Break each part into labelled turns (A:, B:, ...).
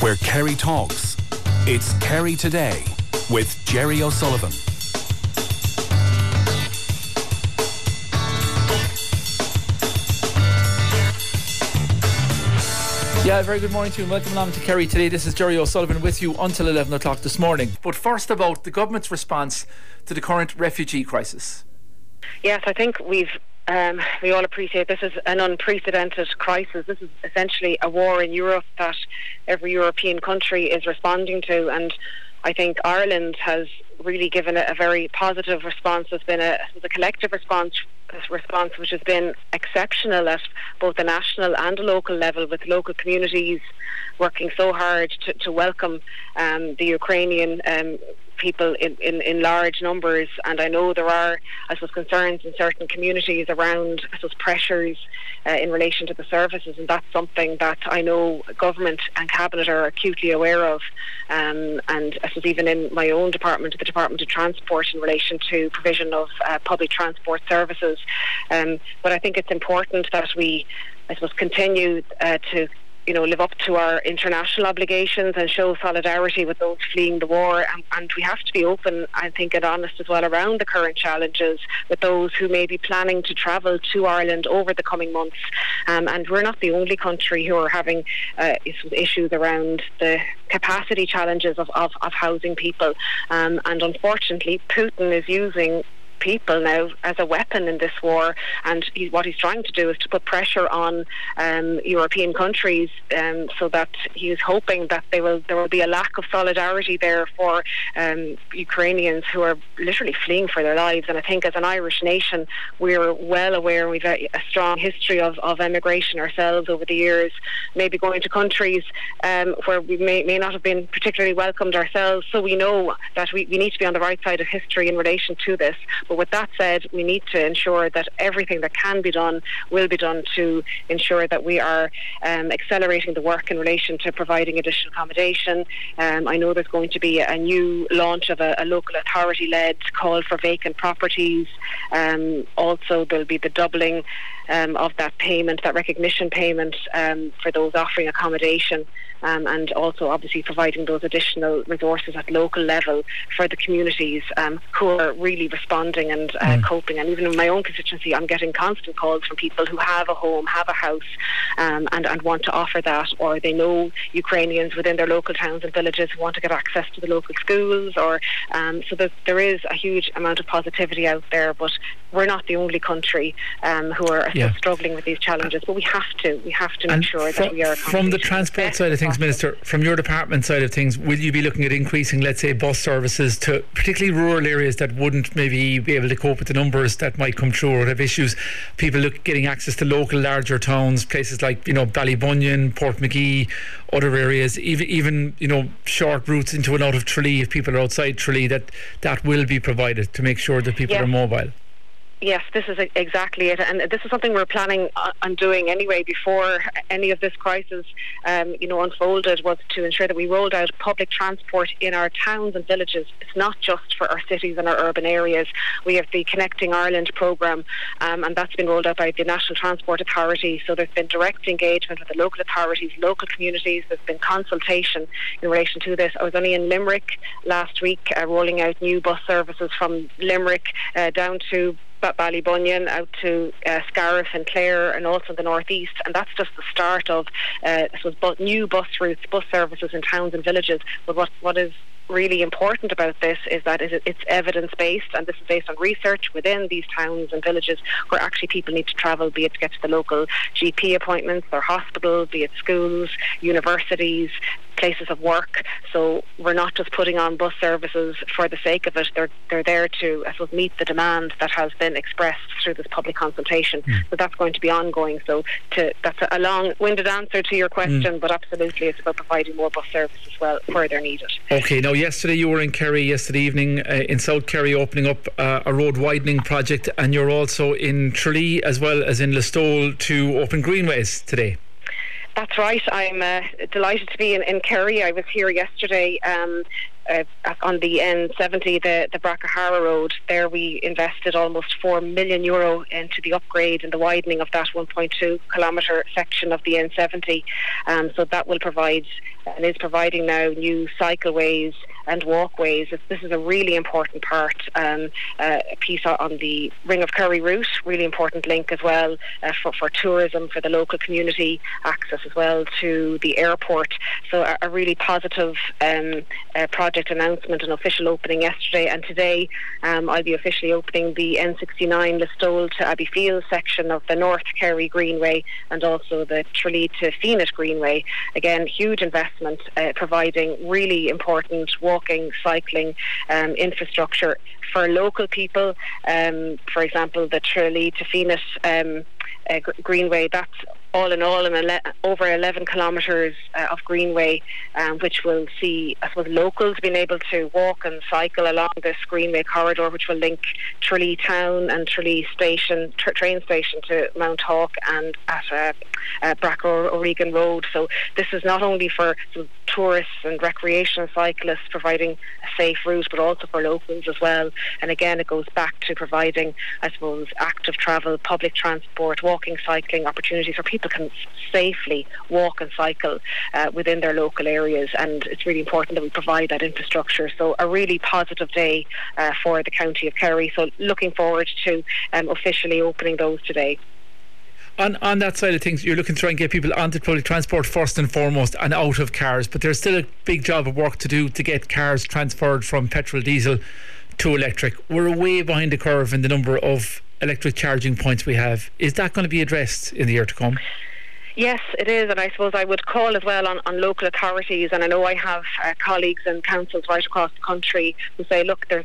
A: Where Kerry talks. It's Kerry Today with Jerry O'Sullivan.
B: Yeah, very good morning to you and welcome along to Kerry Today. This is Jerry O'Sullivan with you until 11 o'clock this morning. But first, about the government's response to the current refugee crisis.
C: Yes, I think we all appreciate this is an unprecedented crisis. This is essentially a war in Europe that every European country is responding to, and I think Ireland has really given a very positive response. There's been a collective response which has been exceptional at both the national and the local level, with local communities working so hard to welcome the Ukrainian people in large numbers. And I know there are, concerns in certain communities around, pressures in relation to the services, and that's something that I know government and cabinet are acutely aware of. And I suppose even in my own department, the Department of Transport, in relation to provision of public transport services. But I think it's important that we, continue to live up to our international obligations and show solidarity with those fleeing the war. And we have to be open, I think, and honest as well around the current challenges with those who may be planning to travel to Ireland over the coming months. And we're not the only country who are having issues around the capacity challenges of housing people. And unfortunately, Putin is using people now as a weapon in this war, and what he's trying to do is to put pressure on European countries, so that he's hoping that there will be a lack of solidarity there for Ukrainians who are literally fleeing for their lives. And I think as an Irish nation, we're well aware, we've a strong history of emigration ourselves over the years, maybe going to countries where we may not have been particularly welcomed ourselves. So we know that we need to be on the right side of history in relation to this. But with that said, we need to ensure that everything that can be done will be done to ensure that we are accelerating the work in relation to providing additional accommodation. I know there's going to be a new launch of a local authority-led call for vacant properties. Also, there'll be the doubling of that payment, that recognition payment for those offering accommodation. And also obviously providing those additional resources at local level for the communities who are really responding and coping. And even in my own constituency, I'm getting constant calls from people who have a home, have a house, and want to offer that, or they know Ukrainians within their local towns and villages who want to get access to the local schools, or so there is a huge amount of positivity out there. But we're not the only country who are struggling with these challenges. But we have to make sure that we are
B: from the transport side of things. Minister, from your department side of things, will you be looking at increasing, let's say, bus services to particularly rural areas that wouldn't maybe be able to cope with the numbers that might come through or have issues? People getting access to local larger towns, places like Ballybunion, Portmagee, other areas, even short routes into and out of Tralee if people are outside Tralee, that will be provided to make sure that people are mobile.
C: Yes, this is exactly it, and this is something we're planning on doing anyway before any of this crisis, unfolded, was to ensure that we rolled out public transport in our towns and villages. It's not just for our cities and our urban areas. We have the Connecting Ireland programme, and that's been rolled out by the National Transport Authority. So there's been direct engagement with the local authorities, local communities. There's been consultation in relation to this. I was only in Limerick last week, rolling out new bus services from Limerick down to Ballybunion, out to Scariff and Clare, and also the northeast, and that's just the start of new bus routes, bus services in towns and villages. But what is really important about this is that it's evidence-based, and this is based on research within these towns and villages where actually people need to travel, be it to get to the local GP appointments, their hospital, be it schools, universities, places of work. So we're not just putting on bus services for the sake of it. They're there to, meet the demand that has been expressed through this public consultation. So that's going to be ongoing. So that's a long-winded answer to your question, but absolutely it's about providing more bus service as well where they're needed.
B: Okay, now yesterday you were in Kerry yesterday evening in South Kerry opening up a road widening project, and you're also in Tralee as well as in Listowel to open greenways today.
C: That's right. I'm delighted to be in Kerry. I was here yesterday on the N70, the Brackahara Road, there we invested almost €4 million into the upgrade and the widening of that 1.2 kilometre section of the N70. So that will provide and is providing now new cycleways and walkways. This is a really important part, a piece on the Ring of Kerry route, really important link as well for tourism, for the local community, access as well to the airport. So a really positive project announcement and official opening yesterday, and today I'll be officially opening the N69 Listowel to Abbeyfield section of the North Kerry Greenway and also the Tralee to Fenit Greenway. Again, huge investment, providing really important walking, cycling infrastructure for local people. For example, the Tralee to Fenit Greenway, that's all in all over 11 kilometres of greenway, which will see, I suppose, locals being able to walk and cycle along this greenway corridor, which will link Tralee town and Tralee station, train station, to Mount Hawk and at Brack O'Regan Road. So this is not only for tourists and recreational cyclists, providing a safe route, but also for locals as well. And again, it goes back to providing, I suppose, active travel, public transport, walking, cycling opportunities where people can safely walk and cycle within their local areas. And it's really important that we provide that infrastructure. So a really positive day for the county of Kerry. So looking forward to officially opening those today.
B: On that side of things, you're looking to try and get people onto public transport first and foremost and out of cars, but there's still a big job of work to do to get cars transferred from petrol, diesel to electric. We're way behind the curve in the number of electric charging points we have. Is that going to be addressed in the year to come?
C: Yes, it is, and I suppose I would call as well on local authorities, and I know I have colleagues and councils right across the country who say, look, there's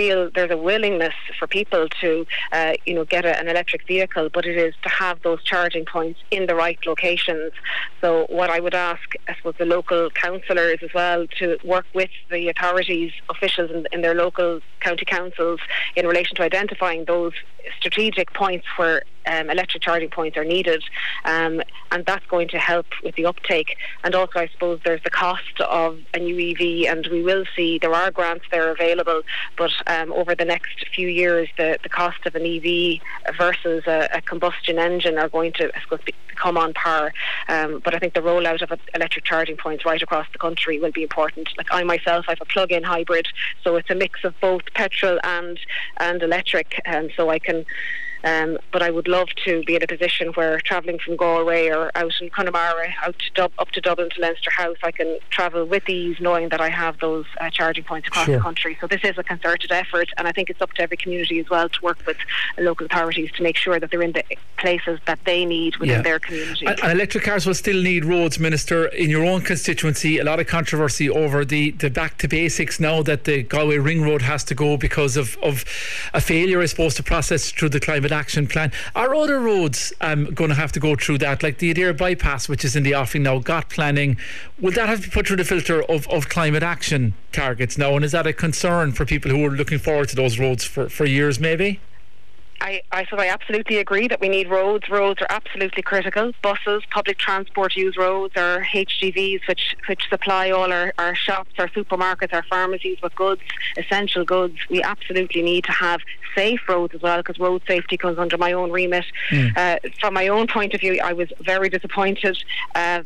C: a willingness for people to get an electric vehicle, but it is to have those charging points in the right locations. So what I would ask, I suppose, the local councillors as well, to work with the authorities, officials in their local county councils in relation to identifying those strategic points where electric charging points are needed, and that's going to help with the uptake. And also, I suppose, there's the cost of a new EV, and we will see there are grants there available, but over the next few years the cost of an EV versus a combustion engine are going to, I suppose, come on par. But I think the rollout of electric charging points right across the country will be important. Like I myself, I have a plug-in hybrid, so it's a mix of both petrol and electric, so I can but I would love to be in a position where travelling from Galway or out in Connemara up to Dublin to Leinster House, I can travel with ease knowing that I have those charging points across the country. So this is a concerted effort, and I think it's up to every community as well to work with local authorities to make sure that they're in the places that they need within their community.
B: And electric cars will still need roads, Minister. In your own constituency, a lot of controversy over the back to basics now that the Galway Ring Road has to go because of a failure, I suppose, to process through the climate action plan. Are other roads going to have to go through that, like the Adare bypass, which is in the offing now, got planning? Will that have to be put through the filter of climate action targets now, and is that a concern for people who are looking forward to those roads for years maybe?
C: I absolutely agree that we need roads. Roads are absolutely critical. Buses, public transport use roads, our HGVs which supply all our shops, our supermarkets, our pharmacies with goods, essential goods. We absolutely need to have safe roads as well, because road safety comes under my own remit. From my own point of view, I was very disappointed that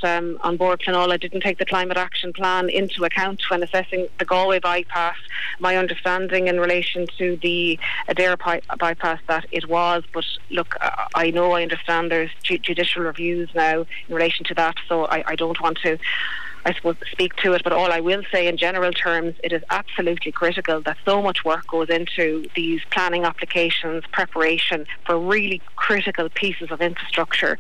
C: on Board Planola didn't take the climate action plan into account when assessing the Galway bypass. My understanding in relation to the Adare bypass that it was, but look, I understand there's judicial reviews now in relation to that, so I don't want to, I suppose, speak to it, but all I will say in general terms, it is absolutely critical that so much work goes into these planning applications, preparation for really critical pieces of infrastructure,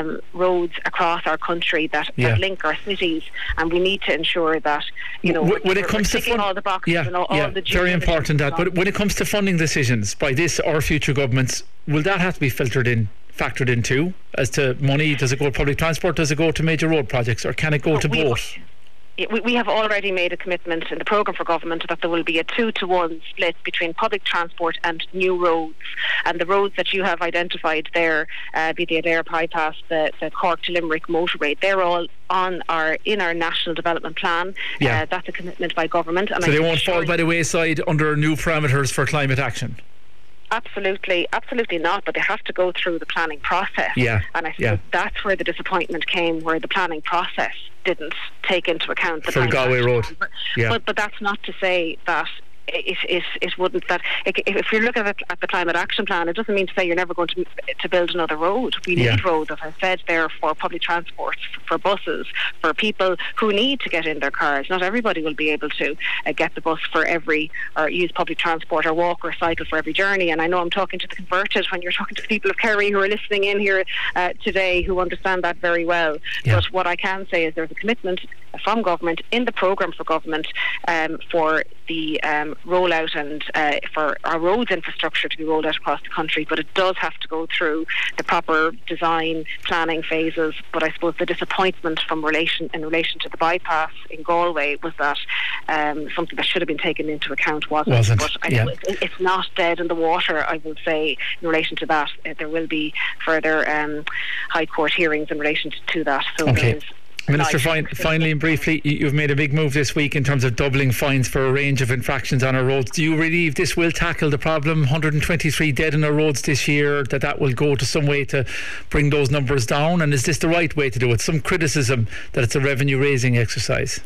C: roads across our country that link our cities, and we need to ensure that, when it comes to all the boxes and all the
B: very important that. But when it comes to funding decisions by this or future governments, will that have to be factored in too, as to money? Does it go to public transport? Does it go to major road projects, or can it go to both?
C: we have already made a commitment in the programme for government that there will be a 2-to-1 split between public transport and new roads. And the roads that you have identified there, be the Adair bypass, the Cork to Limerick motorway, they're all in our national development plan. That's a commitment by government. And
B: so they won't fall by the wayside under new parameters for climate action?
C: Absolutely not, but they have to go through the planning process. And I think that's where the disappointment came, where the planning process didn't take into account the
B: Galway Road.
C: But that's not to say that it wouldn't. That if you're looking at the climate action plan, it doesn't mean to say you're never going to build another road. We need roads, as I said, there for public transport, for buses, for people who need to get in their cars. Not everybody will be able to get the bus for every, or use public transport, or walk or cycle for every journey. And I know I'm talking to the converted when you're talking to the people of Kerry who are listening in here today, who understand that very well. But what I can say is there's a commitment from government in the programme for government for the rollout and for our roads infrastructure to be rolled out across the country, but it does have to go through the proper design planning phases. But I suppose the disappointment in relation to the bypass in Galway was that something that should have been taken into account wasn't. But I know it's not dead in the water, I would say, in relation to that. There will be further High Court hearings in relation to that. So there's
B: Minister, finally and briefly, you've made a big move this week in terms of doubling fines for a range of infractions on our roads. Do you believe this will tackle the problem? 123 dead on our roads this year, that will go to some way to bring those numbers down? And is this the right way to do it? Some criticism that it's a revenue raising exercise.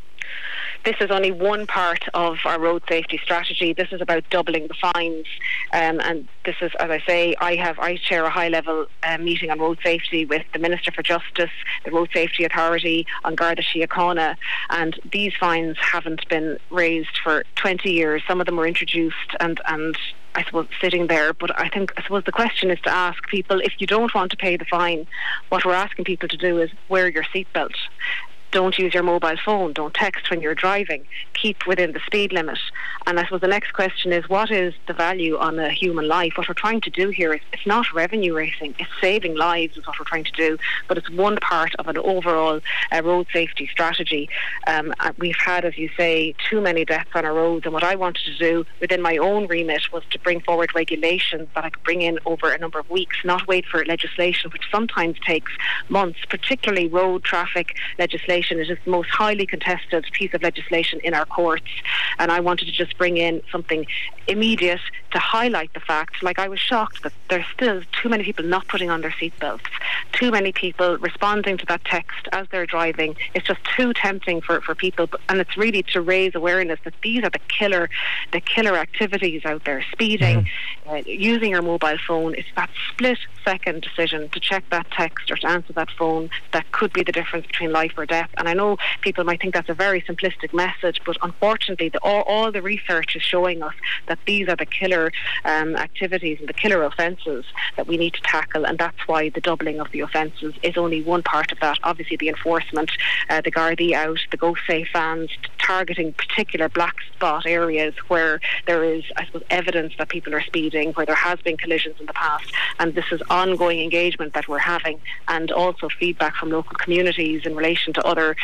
C: This is only one part of our road safety strategy. This is about doubling the fines, and this is, as I say, I chair a high-level meeting on road safety with the Minister for Justice, the Road Safety Authority, on Garda Síochána, and these fines haven't been raised for 20 years. Some of them were introduced and I suppose sitting there, but I suppose the question is to ask people, if you don't want to pay the fine, what we're asking people to do is wear your seatbelt. Don't use your mobile phone. Don't text when you're driving. Keep within the speed limit. And I suppose the next question is, what is the value on a human life? What we're trying to do here is, it's not revenue raising. It's saving lives is what we're trying to do. But it's one part of an overall road safety strategy. We've had, as you say, too many deaths on our roads. And what I wanted to do within my own remit was to bring forward regulations that I could bring in over a number of weeks, not wait for legislation, which sometimes takes months, particularly road traffic legislation. It is the most highly contested piece of legislation in our courts, and I wanted to just bring in something immediate to highlight the fact. Like, I was shocked that there's still too many people not putting on their seatbelts, too many people responding to that text as they're driving. It's just too tempting for people, and it's really to raise awareness that these are the killer activities out there. Speeding, using your mobile phone. It's that split-second decision to check that text or to answer that phone that could be the difference between life or death. And I know people might think that's a very simplistic message, but unfortunately all the research is showing us that these are the killer activities and the killer offences that we need to tackle, and that's why the doubling of the offences is only one part of that. Obviously the enforcement, the Gardaí out, the Go Safe vans, targeting particular black spot areas where there is, I suppose, evidence that people are speeding, where there has been collisions in the past, and this is ongoing engagement that we're having, and also feedback from local communities in relation to other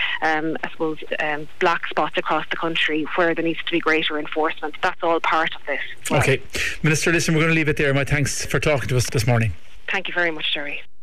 C: black spots across the country where there needs to be greater enforcement. That's all part of this.
B: Okay. Minister, listen, we're going to leave it there. My thanks for talking to us this morning.
C: Thank you very much, Jerry.